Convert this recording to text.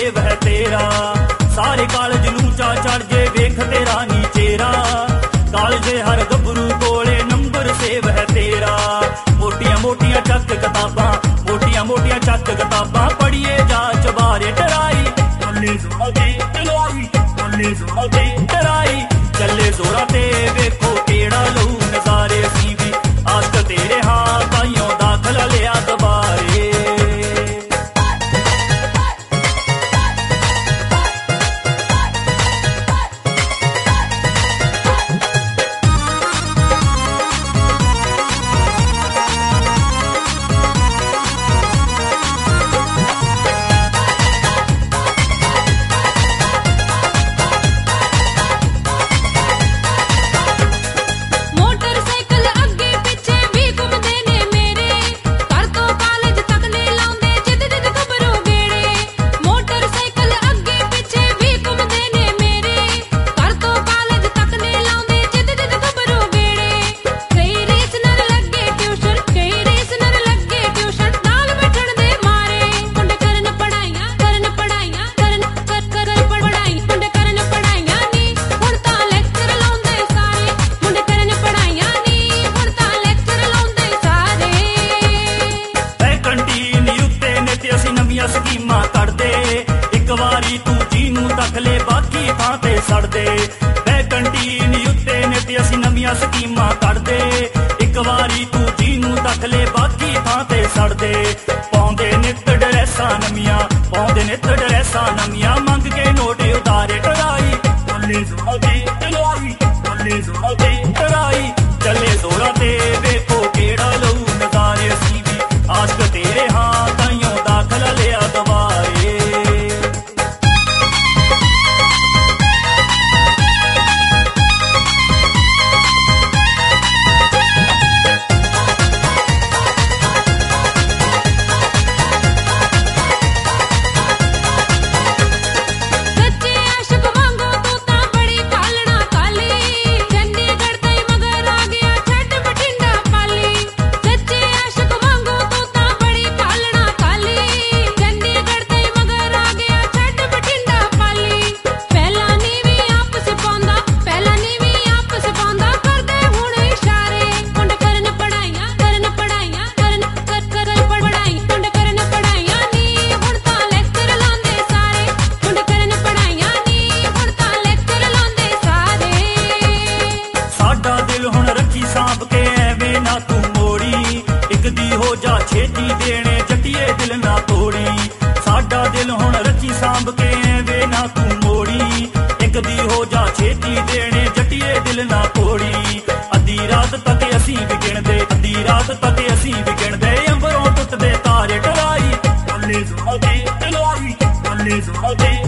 Save है तेरा। सारे कालज नूं चा चढ़ जे वेख तेरा नी चेहरा। कालजे हर गभरू कोले नंबर सेव है तेरा। मोटियां मोटियां चक किताबां, मोटियां मोटियां चक किताबां, पढ़िए जा चबारे टराई। चले जोरा ते टराई, चले जोरा ते टराई, चले जोरा ते वेखो केड़ा लहू नजारे। असीं भी आस्क तेरे हां ताइयों दाखला लिया दबारे। स्कीमां कढ़दे एक वारी तू जीनू तक ले बाकी थां ते सड़दे। वै कंटीन उत्ते ने ते असीं नवीआं स्कीमां कढ़दे एक वारी तू जीनू तक ले बाकी थां ते सड़दे। पाउंदे नित ड्रैसां नवीआं, पाउंदे नित ड्रैसां नवीआं, मंग के नोट उधारे टराई। चले जोरा ते टराई, चले जोरा ते टराई, चले जोरा ते वेखो केड़ा लहू नजारे। असीं भी आस्क तेरे हां ताइयों दाखला लिया दबारे। सांभ के एवें ना तू मोड़ी, एक दी हो जा छेती देने जटिए दिल ना तोड़ी। साडा दिल हुण रखी सांभ के एवें ना तू मोड़ी, एक दी हो जा छेती देने जटिए दिल ना तोड़ी। अद्धी रात तक असीं भी गिणदे, अद्धी रात तक असीं भी गिणदे, अंबरों टुटदे तारे टराई। चले जोरा ते टराई, चले जोरा ते